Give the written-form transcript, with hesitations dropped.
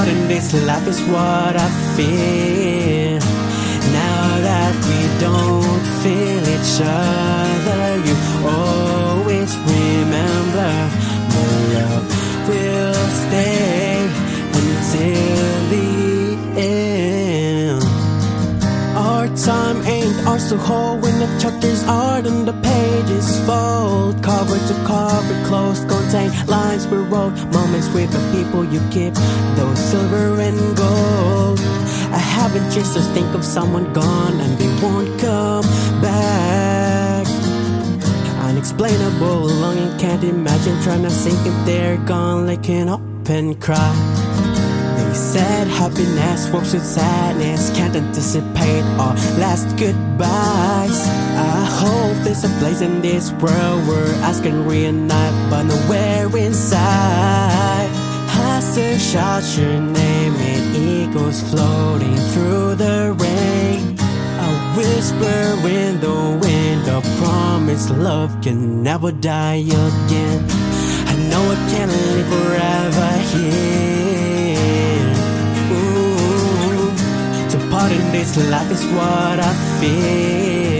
pardon this life is what I feel. Now that we don't feel each other, you always remember my love will stay until the end. Our time ain't ours to hold when the chapters are and the pages fold. Cover to cover, close, contain lines we wrote. Moments with the people you keep, those silver and gold. I haven't just to think of someone gone and they won't come back. Unexplainable longing, can't imagine trying to sink if they're gone. Licking up and cry. They said happiness works with sadness, can't anticipate our last goodbyes. I hope there's a place in this world where I can reunite, but nowhere inside. I search out your name and echoes floating through the rain. I whisper in the wind, a promise love can never die again. I know I can't live forever here. Ooh, to pardon this life is what I feel.